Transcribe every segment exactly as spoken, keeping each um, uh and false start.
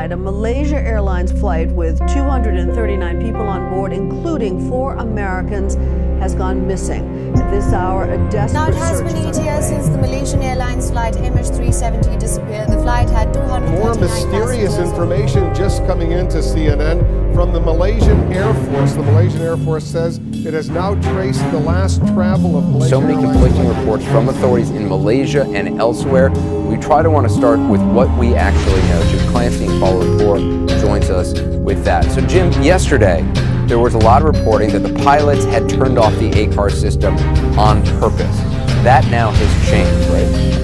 tonight, a Malaysia Airlines flight with two hundred thirty-nine people on board, including four Americans, has gone missing. At this hour, a desperate Now, it has search been is eight years underway. since the Malaysian Airlines flight M H three seventy disappeared. The flight had two hundred thirty-nine More mysterious passengers. information just coming into C N N from the Malaysian Air Force. The Malaysian Air Force says it has now traced the last travel of Malaysian So many Airlines conflicting flight. reports from authorities in Malaysia and elsewhere. We try to want to start with what we actually know. Jim Clancy and Paul Lepore joins us with that. So Jim, yesterday there was a lot of reporting that the pilots had turned off the A C A R system on purpose. That now has changed, right?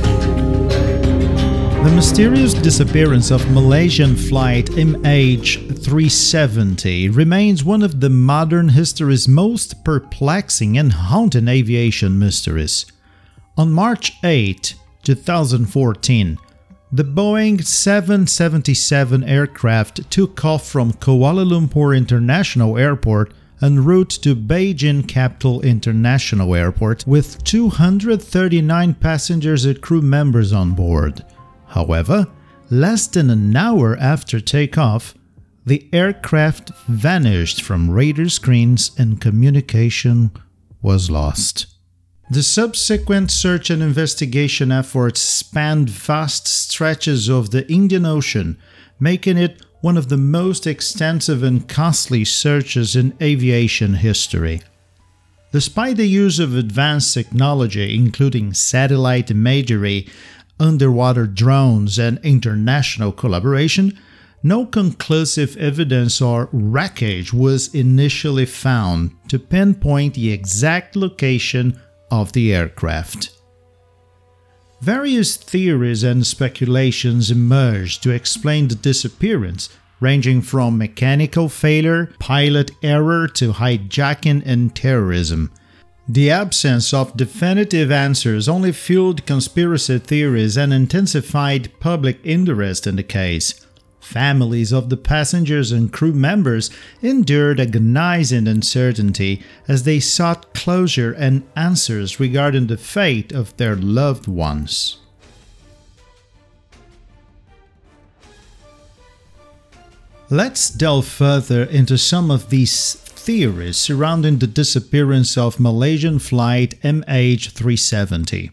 The mysterious disappearance of Malaysian flight M H three seventy remains one of the modern history's most perplexing and haunting aviation mysteries. On March eighth, two thousand fourteen, the Boeing seven seventy-seven aircraft took off from Kuala Lumpur International Airport en route to Beijing Capital International Airport with two hundred thirty-nine passengers and crew members on board. However, less than an hour after takeoff, the aircraft vanished from radar screens and communication was lost. The subsequent search and investigation efforts spanned vast stretches of the Indian Ocean, making it one of the most extensive and costly searches in aviation history. Despite the use of advanced technology, including satellite imagery, underwater drones, and international collaboration, no conclusive evidence or wreckage was initially found to pinpoint the exact location of the aircraft. Various theories and speculations emerged to explain the disappearance, ranging from mechanical failure, pilot error to hijacking and terrorism. The absence of definitive answers only fueled conspiracy theories and intensified public interest in the case. Families of the passengers and crew members endured agonizing uncertainty as they sought closure and answers regarding the fate of their loved ones. Let's delve further into some of these theories surrounding the disappearance of Malaysian flight M H three seventy.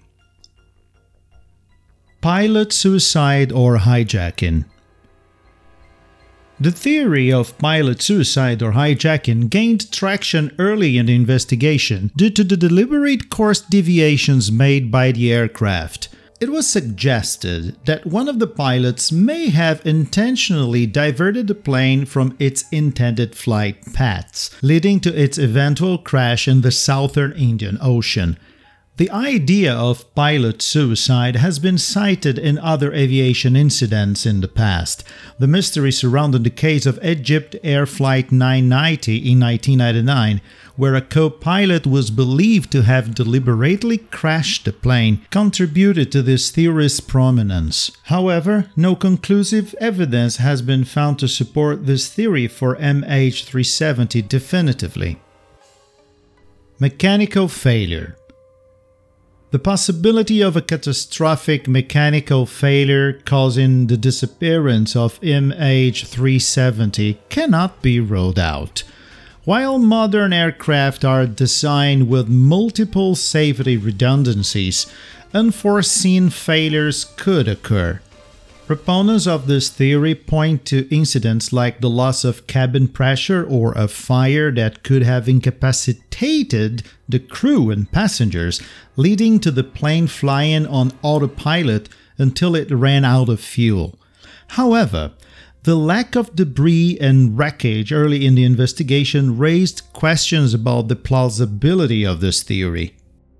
Pilot suicide or hijacking. The theory of pilot suicide or hijacking gained traction early in the investigation due to the deliberate course deviations made by the aircraft. It was suggested that one of the pilots may have intentionally diverted the plane from its intended flight paths, leading to its eventual crash in the southern Indian Ocean. The idea of pilot suicide has been cited in other aviation incidents in the past. The mystery surrounding the case of Egypt Air Flight nine ninety in nineteen ninety-nine, where a co-pilot was believed to have deliberately crashed the plane, contributed to this theory's prominence. However, no conclusive evidence has been found to support this theory for M H three seventy definitively. Mechanical failure. The possibility of a catastrophic mechanical failure causing the disappearance of M H three seventy cannot be ruled out. While modern aircraft are designed with multiple safety redundancies, unforeseen failures could occur. Proponents of this theory point to incidents like the loss of cabin pressure or a fire that could have incapacitated the crew and passengers, leading to the plane flying on autopilot until it ran out of fuel. However, the lack of debris and wreckage early in the investigation raised questions about the plausibility of this theory.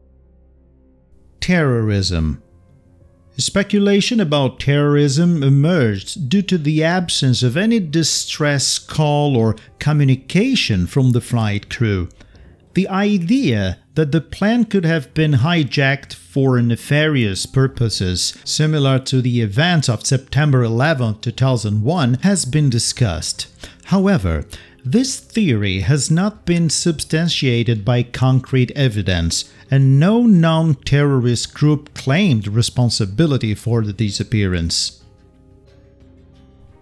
Terrorism. Speculation about terrorism emerged due to the absence of any distress call or communication from the flight crew. The idea that the plane could have been hijacked for nefarious purposes, similar to the events of September eleventh, two thousand one, has been discussed. However, this theory has not been substantiated by concrete evidence, and no known terrorist group claimed responsibility for the disappearance.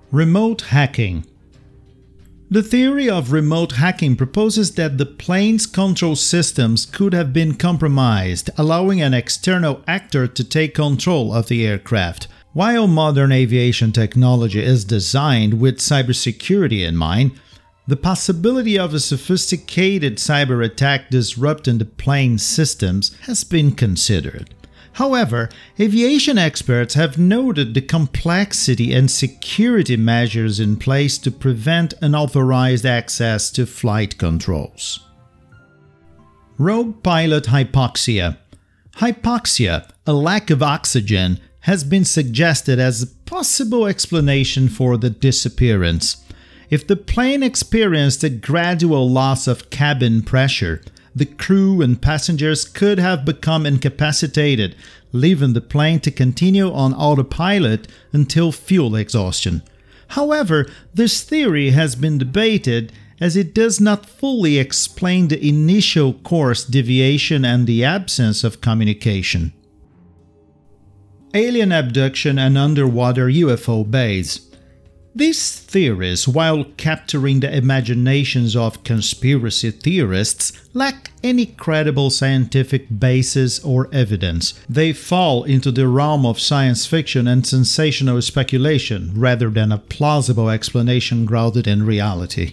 Remote hacking. The theory of remote hacking proposes that the plane's control systems could have been compromised, allowing an external actor to take control of the aircraft. While modern aviation technology is designed with cybersecurity in mind, the possibility of a sophisticated cyber attack disrupting the plane's systems has been considered. However, aviation experts have noted the complexity and security measures in place to prevent unauthorized access to flight controls. Rogue pilot hypoxia. Hypoxia, a lack of oxygen, has been suggested as a possible explanation for the disappearance. If the plane experienced a gradual loss of cabin pressure, the crew and passengers could have become incapacitated, leaving the plane to continue on autopilot until fuel exhaustion. However, this theory has been debated as it does not fully explain the initial course deviation and the absence of communication. Alien abduction and underwater U F O base. These theories, while capturing the imaginations of conspiracy theorists, lack any credible scientific basis or evidence. They fall into the realm of science fiction and sensational speculation, rather than a plausible explanation grounded in reality.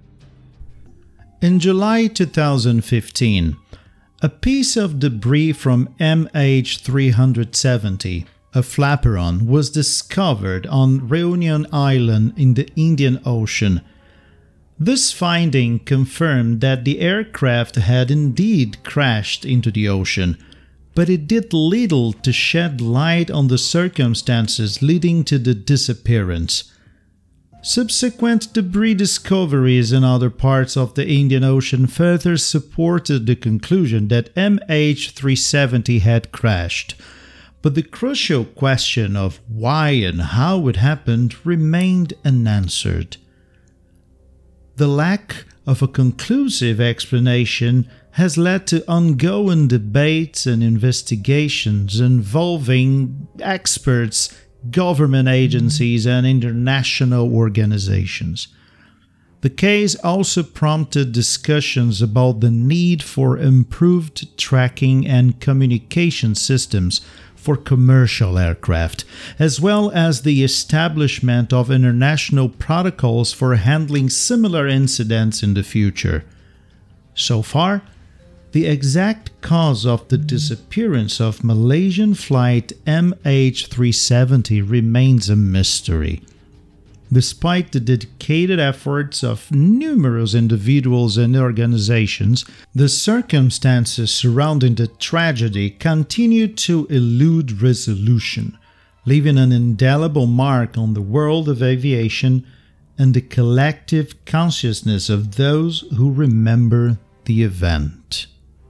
In July two thousand fifteen, a piece of debris from M H three seventy, a flaperon, was discovered on Reunion Island in the Indian Ocean. This finding confirmed that the aircraft had indeed crashed into the ocean, but it did little to shed light on the circumstances leading to the disappearance. Subsequent debris discoveries in other parts of the Indian Ocean further supported the conclusion that M H three seventy had crashed. But the crucial question of why and how it happened remained unanswered. The lack of a conclusive explanation has led to ongoing debates and investigations involving experts, government agencies, and international organizations. The case also prompted discussions about the need for improved tracking and communication systems for commercial aircraft, as well as the establishment of international protocols for handling similar incidents in the future. So far, the exact cause of the disappearance of Malaysian flight M H three seventy remains a mystery. Despite the dedicated efforts of numerous individuals and organizations, the circumstances surrounding the tragedy continue to elude resolution, leaving an indelible mark on the world of aviation and the collective consciousness of those who remember the event.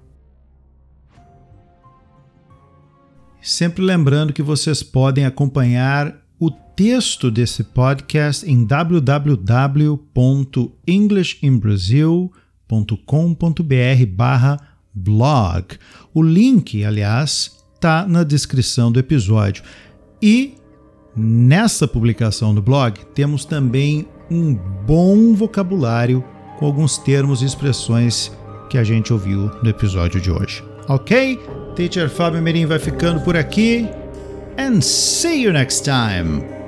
Sempre lembrando que vocês podem acompanhar o texto desse podcast em w w w ponto english in brazil ponto com ponto b r barra blog. O link, aliás, está na descrição do episódio. E nessa publicação do blog temos também um bom vocabulário com alguns termos e expressões que a gente ouviu no episódio de hoje. Ok? Teacher Fábio Merim vai ficando por aqui. And see you next time!